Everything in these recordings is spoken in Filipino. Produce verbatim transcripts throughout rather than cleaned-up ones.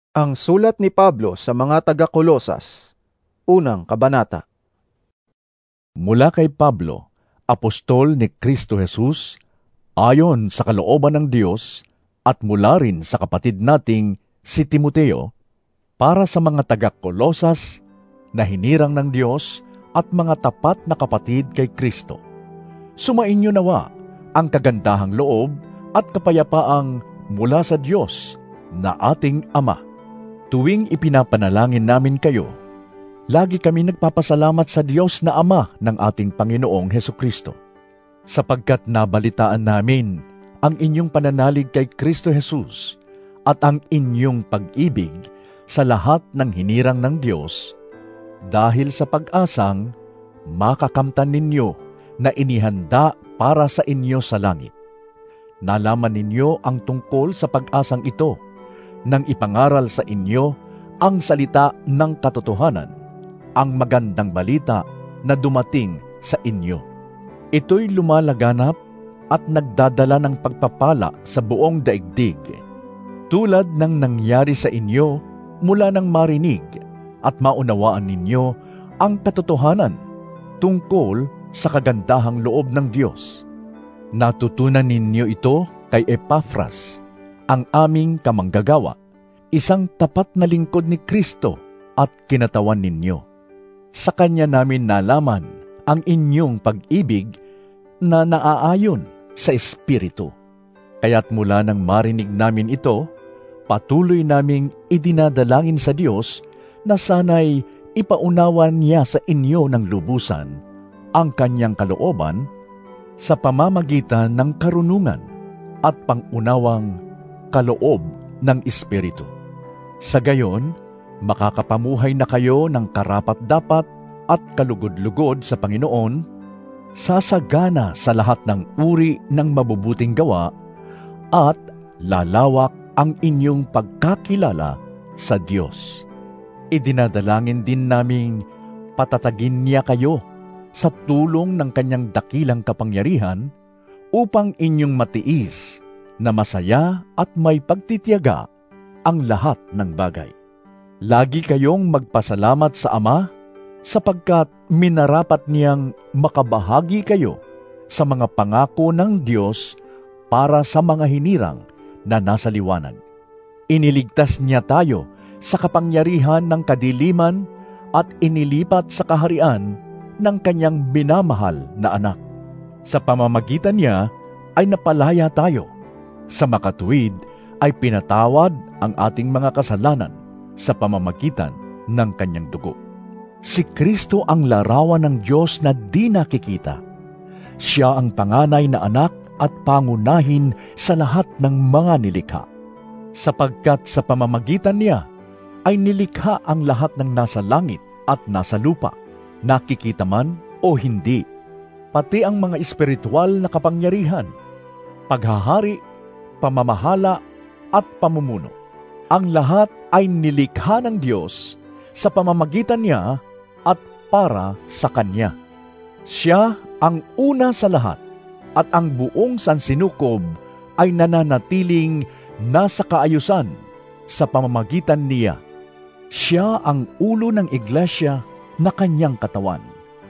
Ang sulat ni Pablo sa mga taga-Kolosas, unang kabanata. Mula kay Pablo, apostol ni Kristo Jesus, ayon sa kalooban ng Diyos, at mula rin sa kapatid nating si Timoteo, para sa mga taga-Kolosas na hinirang ng Diyos at mga tapat na kapatid kay Kristo. Sumainyo nawa ang kagandahang loob at kapayapaang mula sa Diyos na ating Ama. Tuwing ipinapanalangin namin kayo, lagi kami nagpapasalamat sa Diyos na Ama ng ating Panginoong Hesukristo, sapagkat nabalitaan namin ang inyong pananalig kay Kristo Jesus at ang inyong pag-ibig sa lahat ng hinirang ng Diyos, dahil sa pag-asang makakamtan ninyo na inihanda para sa inyo sa langit. Nalaman ninyo ang tungkol sa pag-asang ito nang ipangaral sa inyo ang salita ng katotohanan, ang magandang balita na dumating sa inyo. Ito'y lumalaganap at nagdadala ng pagpapala sa buong daigdig, tulad ng nangyari sa inyo mula nang marinig at maunawaan ninyo ang katotohanan tungkol sa kagandahang loob ng Diyos. Natutunan ninyo ito kay Epafras, ang aming kamanggagawa, isang tapat na lingkod ni Kristo at kinatawan ninyo. Sa kanya namin nalaman ang inyong pag-ibig na naaayon sa Espiritu. Kaya't mula nang marinig namin ito, patuloy naming idinadalangin sa Diyos na sana'y ipaunawa niya sa inyo ng lubusan ang kanyang kalooban sa pamamagitan ng karunungan at pangunawang kaloob ng Espiritu. Sa gayon, makakapamuhay na kayo ng karapat-dapat at kalugod-lugod sa Panginoon, sasagana sa lahat ng uri ng mabubuting gawa, at lalawak ang inyong pagkakilala sa Diyos. Idinadalangin din naming patatagin niya kayo sa tulong ng kanyang dakilang kapangyarihan upang inyong matiis na masaya at may pagtitiyaga ang lahat ng bagay. Lagi kayong magpasalamat sa Ama sapagkat minarapat niyang makabahagi kayo sa mga pangako ng Diyos para sa mga hinirang na nasa liwanag. Iniligtas niya tayo sa kapangyarihan ng kadiliman at inilipat sa kaharian ng kanyang minamahal na anak. Sa pamamagitan niya ay napalaya tayo. Sa makatuwid ay pinatawad ang ating mga kasalanan sa pamamagitan ng kanyang dugo. Si Kristo ang larawan ng Diyos na di nakikita. Siya ang panganay na anak at pangunahin sa lahat ng mga nilikha. Sapagkat sa pamamagitan niya ay nilikha ang lahat ng nasa langit at nasa lupa, nakikita man o hindi, pati ang mga espiritual na kapangyarihan, paghahari, pamamahala at pamumuno. Ang lahat ay nilikha ng Diyos sa pamamagitan niya at para sa Kanya. Siya ang una sa lahat at ang buong sansinukob ay nananatiling nasa kaayusan sa pamamagitan niya. Siya ang ulo ng iglesia na Kanyang katawan.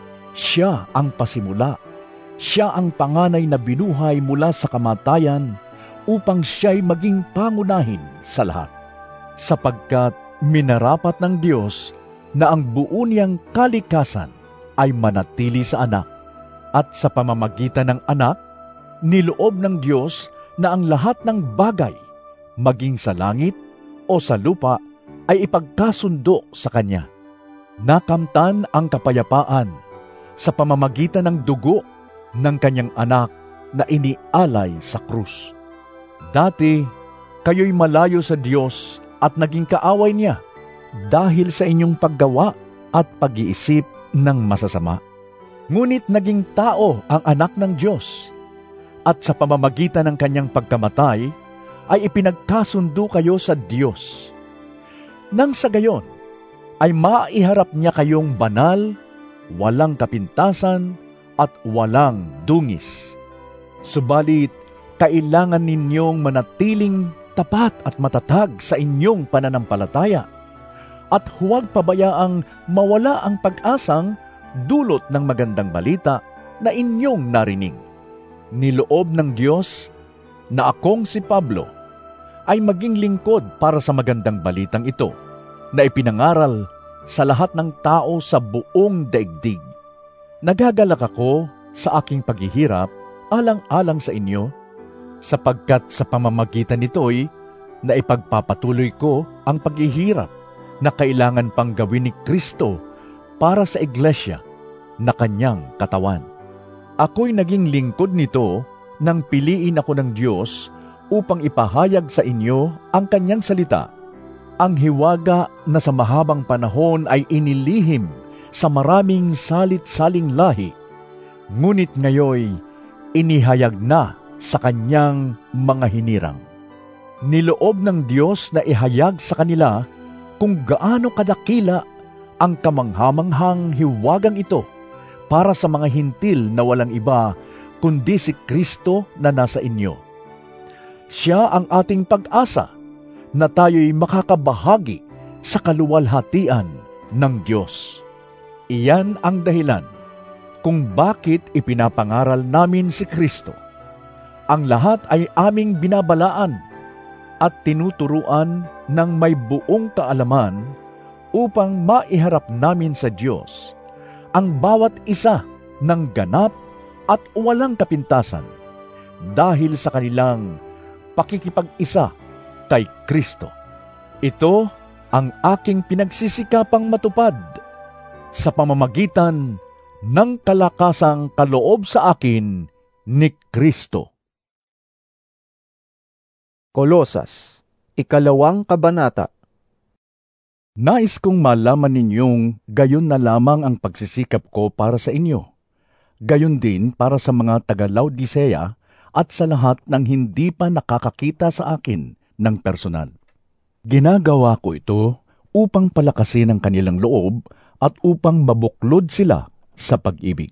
Siya ang pasimula. Siya ang panganay na binuhay mula sa kamatayan upang siya'y maging pangunahin sa lahat. Sapagkat minarapat ng Diyos na ang buo niyang kalikasan ay manatili sa anak, at sa pamamagitan ng anak, niloob ng Diyos na ang lahat ng bagay, maging sa langit o sa lupa, ay ipagkasundo sa Kanya. Nakamtan ang kapayapaan sa pamamagitan ng dugo ng Kanyang anak na inialay sa krus. Dati, kayo'y malayo sa Diyos at naging kaaway niya dahil sa inyong paggawa at pag-iisip ng masasama. Ngunit naging tao ang anak ng Diyos, at sa pamamagitan ng kanyang pagkamatay, ay ipinagkasundo kayo sa Diyos. Nang sa gayon, ay maiharap niya kayong banal, walang kapintasan, at walang dungis. Subalit, kailangan ninyong manatiling tapat at matatag sa inyong pananampalataya, at huwag pabayaang mawala ang pag-asang dulot ng magandang balita na inyong narinig. Niloob ng Diyos na akong si Pablo ay maging lingkod para sa magandang balitang ito na ipinangaral sa lahat ng tao sa buong daigdig. Nagagalak ako sa aking paghihirap alang-alang sa inyo, sapagkat sa pamamagitan nito'y na ipagpapatuloy ko ang paghihirap na kailangan pang gawin ni Kristo para sa iglesia na kanyang katawan. Ako'y naging lingkod nito nang piliin ako ng Diyos upang ipahayag sa inyo ang kanyang salita, ang hiwaga na sa mahabang panahon ay inilihim sa maraming salit-saling lahi, ngunit ngayoy inihayag na sa kanyang mga hinirang. Niloob ng Diyos na ihayag sa kanila kung gaano kadakila ang kamanghamanghang hiwagang ito para sa mga hintil na walang iba kundi si Kristo na nasa inyo. Siya ang ating pag-asa na tayo'y makakabahagi sa kaluwalhatian ng Diyos. Iyan ang dahilan kung bakit ipinapangaral namin si Kristo. Ang lahat ay aming binabalaan at tinuturuan ng may buong kaalaman upang maiharap namin sa Diyos ang bawat isa ng ganap at walang kapintasan dahil sa kanilang pakikipag-isa kay Kristo. Ito ang aking pinagsisikapang matupad sa pamamagitan ng kalakasang kaloob sa akin ni Kristo. Kolosas, ikalawang kabanata. Nais kong malaman ninyong gayon na lamang ang pagsisikap ko para sa inyo. Gayon din para sa mga taga-Laodicea at sa lahat ng hindi pa nakakakita sa akin ng personal. Ginagawa ko ito upang palakasin ang kanilang loob at upang mabuklod sila sa pag-ibig.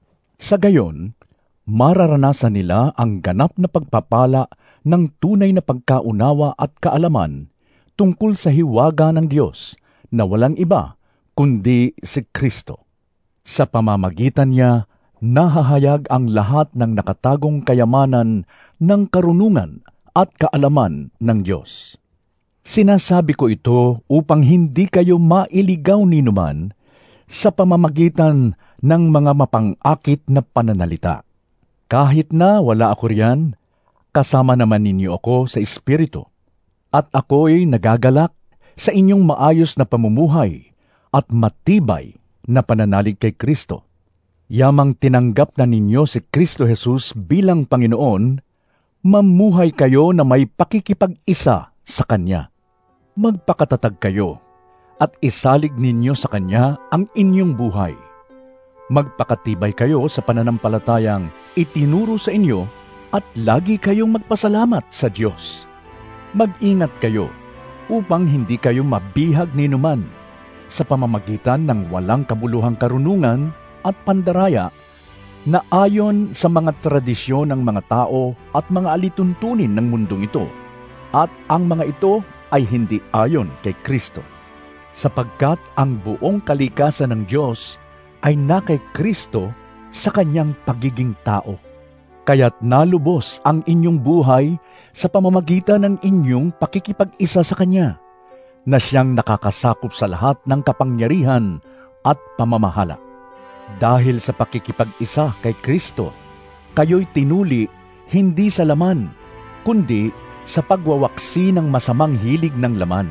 Sa gayon, mararanasan nila ang ganap na pagpapala ng tunay na pagkaunawa at kaalaman tungkol sa hiwaga ng Diyos na walang iba kundi si Kristo. Sa pamamagitan niya, nahahayag ang lahat ng nakatagong kayamanan ng karunungan at kaalaman ng Diyos. Sinasabi ko ito upang hindi kayo mailigaw ninuman sa pamamagitan ng mga mapang-akit na pananalita. Kahit na wala ako riyan, kasama naman ninyo ako sa Espiritu, at ako'y nagagalak sa inyong maayos na pamumuhay at matibay na pananalig kay Kristo. Yamang tinanggap na ninyo si Kristo Jesus bilang Panginoon, mamuhay kayo na may pakikipag-isa sa Kanya. Magpakatatag kayo at isalig ninyo sa Kanya ang inyong buhay. Magpakatibay kayo sa pananampalatayang itinuro sa inyo at lagi kayong magpasalamat sa Diyos. Mag-ingat kayo upang hindi kayo mabihag ninuman sa pamamagitan ng walang kabuluhang karunungan at pandaraya na ayon sa mga tradisyon ng mga tao at mga alituntunin ng mundong ito, at ang mga ito ay hindi ayon kay Kristo, sapagkat ang buong kalikasan ng Diyos ay na kay Kristo sa kanyang pagiging tao. Kaya't nalubos ang inyong buhay sa pamamagitan ng inyong pakikipag-isa sa Kanya, na siyang nakakasakop sa lahat ng kapangyarihan at pamamahala. Dahil sa pakikipag-isa kay Kristo, kayo'y tinuli hindi sa laman, kundi sa pagwawaksi ng masamang hilig ng laman.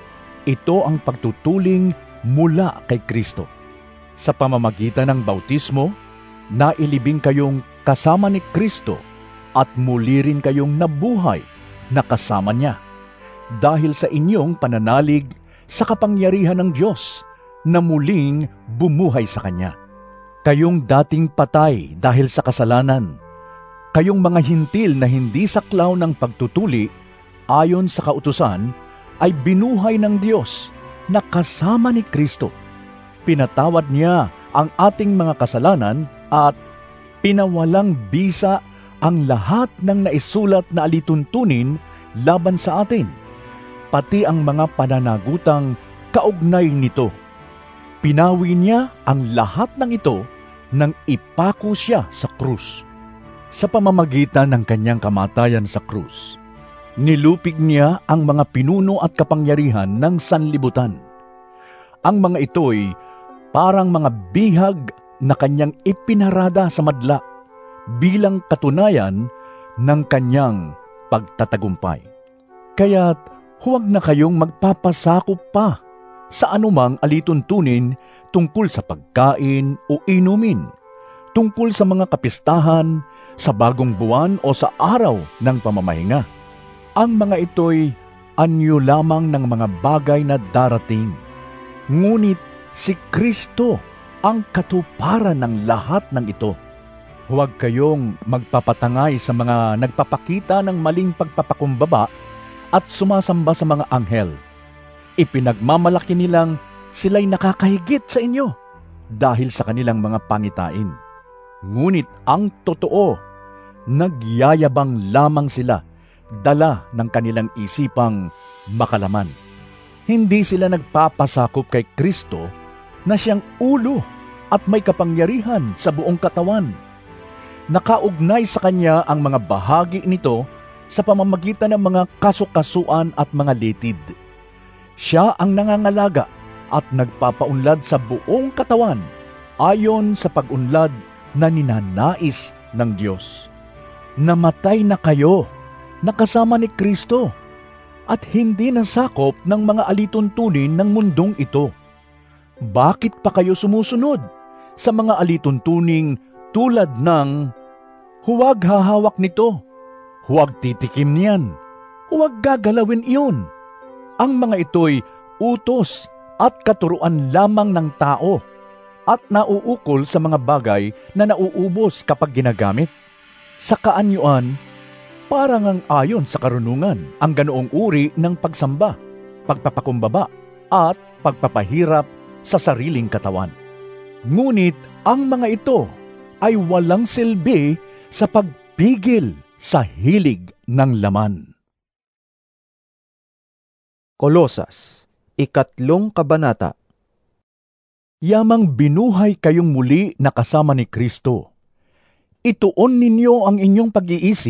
Ito ang pagtutuling mula kay Kristo. Sa pamamagitan ng bautismo, nailibing kayong kasama ni Kristo at muli rin kayong nabuhay na kasama niya dahil sa inyong pananalig sa kapangyarihan ng Diyos na muling bumuhay sa Kanya. Kayong dating patay dahil sa kasalanan, kayong mga hintil na hindi saklaw ng pagtutuli ayon sa kautusan, ay binuhay ng Diyos na kasama ni Kristo. Pinatawad niya ang ating mga kasalanan at pinawalang bisa ang lahat ng naisulat na alituntunin laban sa atin, pati ang mga pananagutang kaugnay nito. Pinawi niya ang lahat ng ito nang ipako siya sa krus. Sa pamamagitan ng kanyang kamatayan sa krus, nilupig niya ang mga pinuno at kapangyarihan ng sanlibutan. Ang mga ito'y parang mga bihag na kanyang ipinarada sa madla bilang katunayan ng kanyang pagtatagumpay. Kaya't huwag na kayong magpapasakop pa sa anumang alituntunin tungkol sa pagkain o inumin, tungkol sa mga kapistahan, sa bagong buwan o sa araw ng pamamahinga. Ang mga ito'y anyo lamang ng mga bagay na darating. Ngunit si Kristo ang katuparan ng lahat ng ito. Huwag kayong magpapatangay sa mga nagpapakita ng maling pagpapakumbaba at sumasamba sa mga anghel. Ipinagmamalaki nilang sila'y nakakahigit sa inyo dahil sa kanilang mga pangitain. Ngunit ang totoo, nagyayabang lamang sila dala ng kanilang isipang makalaman. Hindi sila nagpapasakop kay Kristo na siyang ulo at may kapangyarihan sa buong katawan. Nakaugnay sa kanya ang mga bahagi nito sa pamamagitan ng mga kasukasuan at mga litid. Siya ang nangangalaga at nagpapaunlad sa buong katawan ayon sa pag-unlad na ninanais ng Diyos. Namatay na kayo, nakasama ni Kristo, at hindi nasakop ng mga alituntunin ng mundong ito. Bakit pa kayo sumusunod sa mga alituntuning tulad ng huwag hahawak nito, huwag titikim niyan, huwag gagalawin iyon? Ang mga ito'y utos at katuruan lamang ng tao at nauukol sa mga bagay na nauubos kapag ginagamit. Sa kaanyuan, parang ang ayon sa karunungan ang ganoong uri ng pagsamba, pagpapakumbaba, at pagpapahirap sa sariling katawan. Ngunit ang mga ito ay walang silbi sa pagpigil sa hilig ng laman. Kolosas, ikatlong kabanata. Yamang binuhay kayong muli na kasama ni Kristo, ituon ninyo ang inyong pag-iisip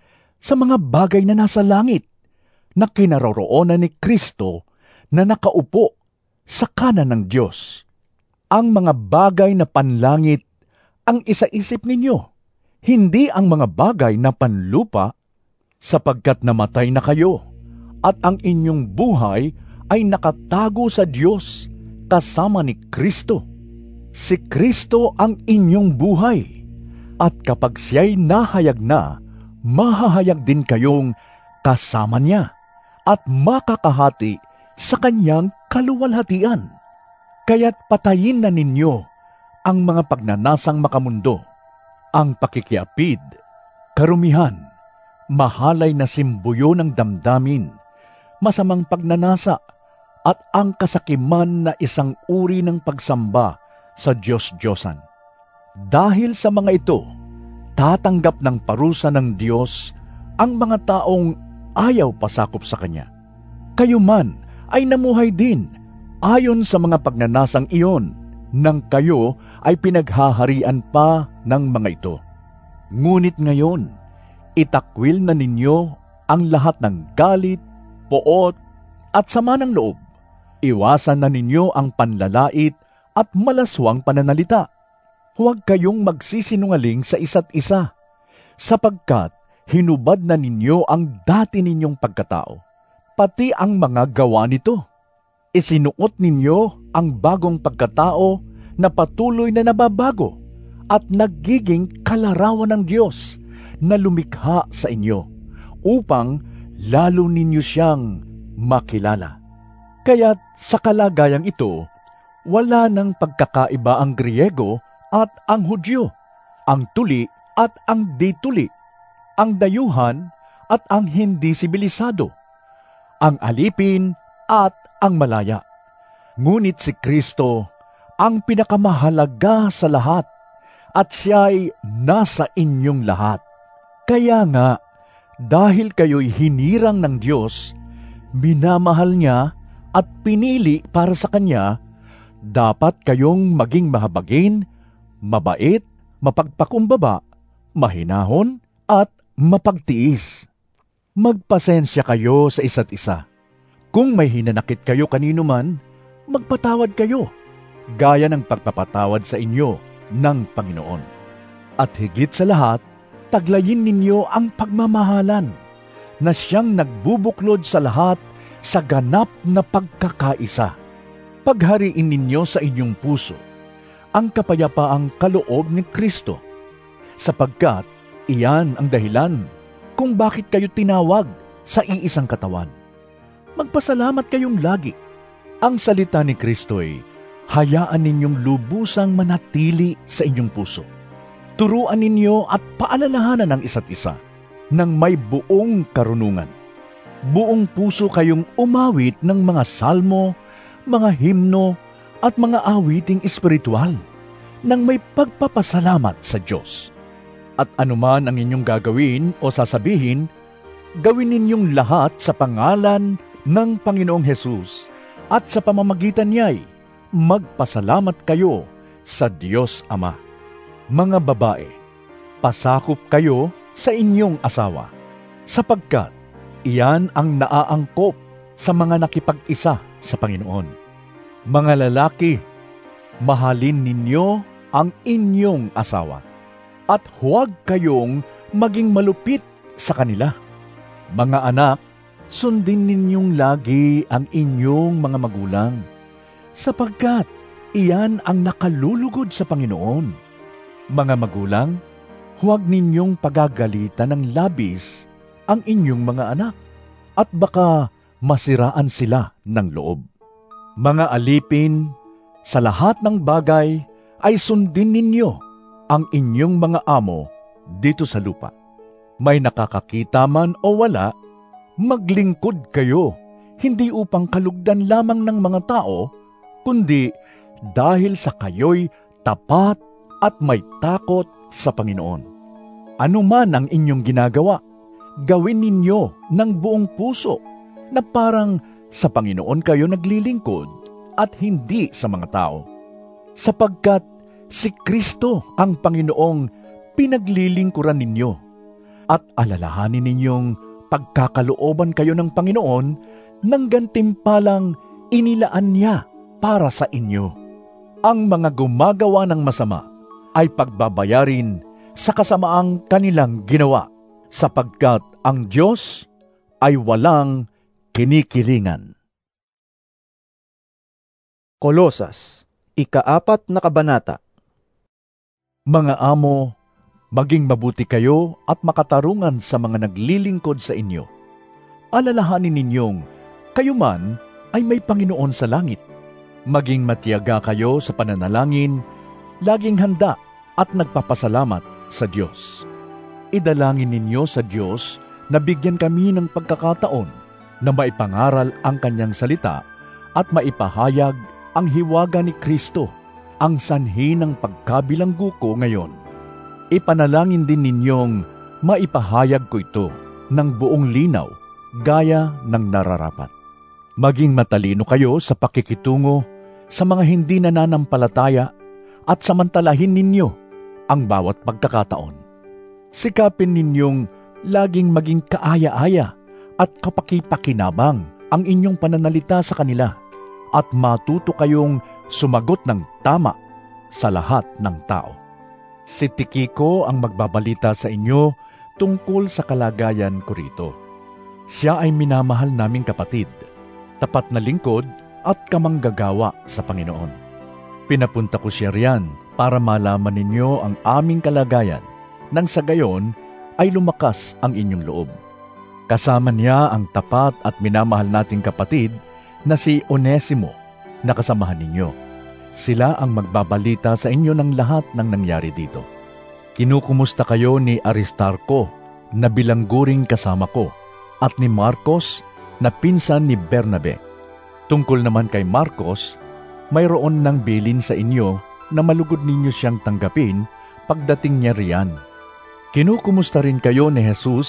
sa mga bagay na nasa langit, na kinaroroonan ni Kristo na nakaupo sa kanan ng Diyos. Ang mga bagay na panlangit ang isaisip ninyo, hindi ang mga bagay na panlupa, sapagkat namatay na kayo, at ang inyong buhay ay nakatago sa Diyos kasama ni Kristo. Si Kristo ang inyong buhay, at kapag siya'y nahayag na, mahahayag din kayong kasama niya at makakahati sa kanyang kaluwalhatian. Kaya't patayin na ninyo ang mga pagnanasang makamundo, ang pakikiapid, karumihan, mahalay na simbuyo ng damdamin, masamang pagnanasa, at ang kasakiman na isang uri ng pagsamba sa Diyos-Diyosan. Dahil sa mga ito, tatanggap ng parusa ng Diyos ang mga taong ayaw pasakop sa Kanya. Kayo man ay namuhay din ayon sa mga pagnanasang iyon, nang kayo ay pinaghaharian pa ng mga ito. Ngunit ngayon, itakwil na ninyo ang lahat ng galit, poot, at sama ng loob. Iwasan na ninyo ang panlalait at malaswang pananalita. Huwag kayong magsisinungaling sa isa't isa, sapagkat hinubad na ninyo ang dati ninyong pagkatao, pati ang mga gawa nito. Isinuot ninyo ang bagong pagkatao na patuloy na nababago at nagiging kalarawan ng Diyos na lumikha sa inyo, upang lalo ninyo siyang makilala. Kaya't sa kalagayang ito, wala nang pagkakaiba ang Griego at ang Hudyo, ang tuli at ang di-tuli, ang dayuhan at ang hindi sibilisado, ang alipin at ang malaya. Ngunit si Kristo ang pinakamahalaga sa lahat, at siya'y nasa inyong lahat. Kaya nga, Dahil kayo'y hinirang ng Diyos, minamahal niya at pinili para sa Kanya, dapat kayong maging mahabagin, mabait, mapagpakumbaba, mahinahon, at mapagtiis. Magpasensya kayo sa isa't isa. Kung may hinanakit kayo kanino man, magpatawad kayo, gaya ng pagpapatawad sa inyo ng Panginoon. At higit sa lahat, taglayin ninyo ang pagmamahalan na siyang nagbubuklod sa lahat sa ganap na pagkakaisa. Paghariin ninyo sa inyong puso ang kapayapaang kaloob ni Kristo, sapagkat iyan ang dahilan kung bakit kayo tinawag sa iisang katawan. Magpasalamat kayong lagi. Ang salita ni Kristo'y hayaan ninyong lubusang manatili sa inyong puso. Turuan ninyo at paalalahanan ang isa't isa ng may buong karunungan. Buong puso kayong umawit ng mga salmo, mga himno, at mga awiting espiritual nang may pagpapasalamat sa Diyos. At anuman ang inyong gagawin o sasabihin, gawin ninyong lahat sa pangalan ng Panginoong Hesus, at sa pamamagitan niya'y magpasalamat kayo sa Diyos Ama. Mga babae, pasakop kayo sa inyong asawa, sapagkat iyan ang naaangkop sa mga nakipag-isa sa Panginoon. Mga lalaki, mahalin ninyo ang inyong asawa, at huwag kayong maging malupit sa kanila. Mga anak, sundin ninyong lagi ang inyong mga magulang, sapagkat iyan ang nakalulugod sa Panginoon. Mga magulang, huwag ninyong pagagalitan ng labis ang inyong mga anak, at baka masiraan sila ng loob. Mga alipin, sa lahat ng bagay ay sundin ninyo ang inyong mga amo dito sa lupa. May nakakakita man o wala, maglingkod kayo, hindi upang kalugdan lamang ng mga tao, kundi dahil sa kayo'y tapat at may takot sa Panginoon. Ano man ang inyong ginagawa, gawin ninyo ng buong puso, na parang sa Panginoon kayo naglilingkod at hindi sa mga tao. Sapagkat si Kristo ang Panginoong pinaglilingkuran ninyo, at alalahanin ninyong pagkakalooban kayo ng Panginoon ng gantimpalang inilaan niya para sa inyo. Ang mga gumagawa ng masama ay pagbabayarin sa kasamaang kanilang ginawa, sapagkat ang Diyos ay walang kinikilingan. Kolosas, ikaapat na kabanata. Mga amo, maging mabuti kayo at makatarungan sa mga naglilingkod sa inyo. Alalahanin ninyong kayo man ay may Panginoon sa langit. Maging matiyaga kayo sa pananalangin, laging handa at nagpapasalamat sa Diyos. Idalangin ninyo sa Diyos na bigyan kami ng pagkakataon na maipangaral ang Kanyang salita at maipahayag ang hiwaga ni Kristo, ang sanhi ng pagkabilanggo ko ngayon. Ipanalangin din ninyong maipahayag ko ito ng buong linaw, gaya ng nararapat. Maging matalino kayo sa pakikitungo sa mga hindi nananampalataya at samantalahin ninyo ang bawat pagkakataon. Sikapin ninyong laging maging kaaya-aya at kapakipakinabang ang inyong pananalita sa kanila, at matuto kayong sumagot ng tama sa lahat ng tao. Si Tikiko ang magbabalita sa inyo tungkol sa kalagayan ko rito. Siya ay minamahal naming kapatid, tapat na lingkod at kamanggagawa sa Panginoon. Pinapunta ko siya riyan para malaman ninyo ang aming kalagayan, nang sa gayon ay lumakas ang inyong loob. Kasama niya ang tapat at minamahal nating kapatid na si Onesimo na kasamahan ninyo. Sila ang magbabalita sa inyo ng lahat ng nangyari dito. Kinukumusta kayo ni Aristarco na bilangguring kasama ko, at ni Marcos na pinsan ni Bernabe. Tungkol naman kay Marcos, mayroon ng bilin sa inyo na malugod ninyo siyang tanggapin pagdating niya riyan. Kinukumusta rin kayo ni Jesus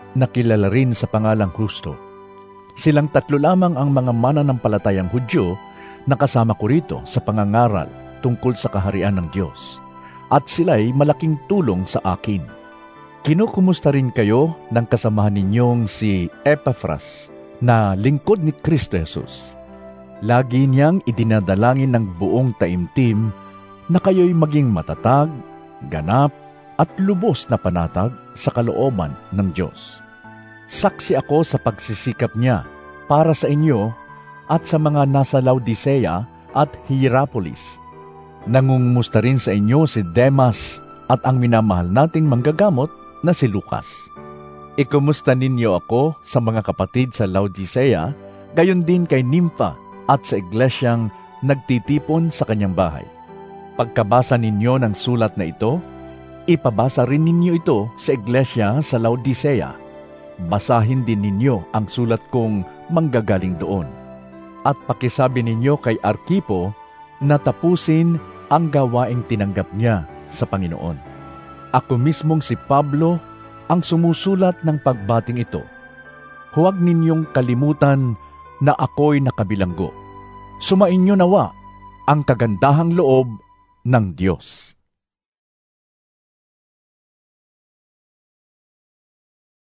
na kilala rin sa pangalang Husto. Silang tatlo lamang ang mga mananampalatayang Hudyo na kasama ko rito sa pangangaral tungkol sa kaharian ng Diyos, at sila'y malaking tulong sa akin. Kinukumusta rin kayo ng kasamahan ninyong si Epaphras na lingkod ni Kristo Jesus. Lagi niyang idinadalangin ng buong taimtim na kayo'y maging matatag, ganap, at lubos na panatag sa kalooban ng Diyos. Saksi ako sa pagsisikap niya para sa inyo at sa mga nasa Laodicea at Hierapolis. Nangungumusta rin sa inyo si Demas at ang minamahal nating manggagamot na si Lucas. Ikumusta ninyo ako sa mga kapatid sa Laodicea, gayon din kay Nympha at sa iglesyang nagtitipon sa kanyang bahay. Pagkabasa ninyo ng sulat na ito, ipabasa rin ninyo ito sa iglesia sa Laodicea. Basahin din ninyo ang sulat kong manggagaling doon. At pakisabi ninyo kay Arkipo na tapusin ang gawaing tinanggap niya sa Panginoon. Ako mismong si Pablo ang sumusulat ng pagbating ito. Huwag ninyong kalimutan na ako'y nakabilanggo. Sumainyo nawa ang kagandahang loob ng Diyos.